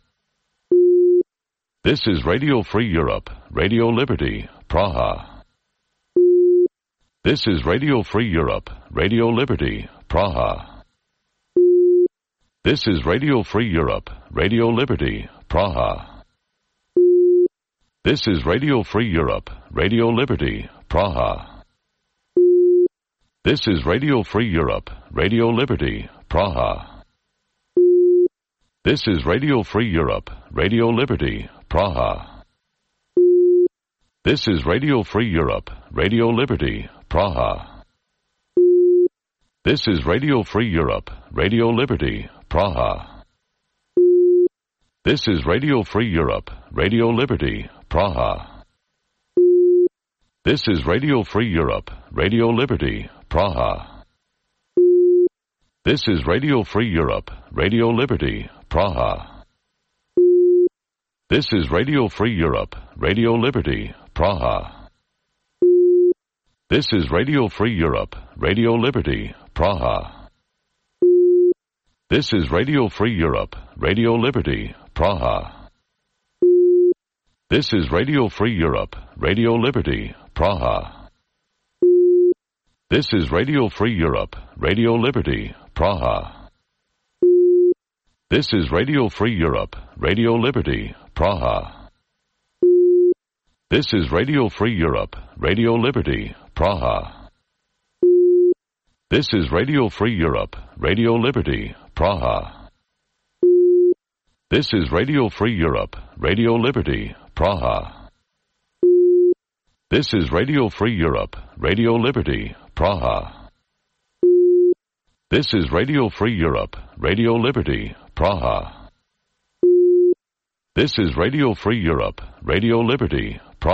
This is Radio Free Europe, Radio Liberty, Praha. This is Radio Free Europe, Radio Liberty, Praha. This is Radio Free Europe, Radio Liberty, Praha. This is Radio Free Europe, Radio Liberty, Praha. This is Radio Free Europe, Radio Liberty, Praha. This is Radio Free Europe, Radio Liberty, Praha. This is Radio Free Europe, Radio Liberty, Praha. This is Radio Free Europe, Radio Liberty, Praha. This is Radio Free Europe, Radio Liberty, Praha. This is Radio Free Europe, Radio Liberty, Praha. This is Radio Free Europe, Radio Liberty, Praha. This is Radio Free Europe, Radio Liberty, Praha. This is Radio Free Europe, Radio Liberty, Praha. This is Radio Free Europe, Radio Liberty, Praha. This is Radio Free Europe, Radio Liberty, Praha. This is Radio Free Europe, Radio Liberty, Praha. This is Radio Free Europe, Radio Liberty, Praha. This is Radio Free Europe, Radio Liberty, Praha. This is Radio Free Europe, Radio Liberty, Praha. This is Radio Free Europe, Radio Liberty, Praha. This is Radio Free Europe, Radio Liberty, Praha. This is Radio Free Europe, Radio Liberty, Praha. This is Radio Free Europe, Radio Liberty,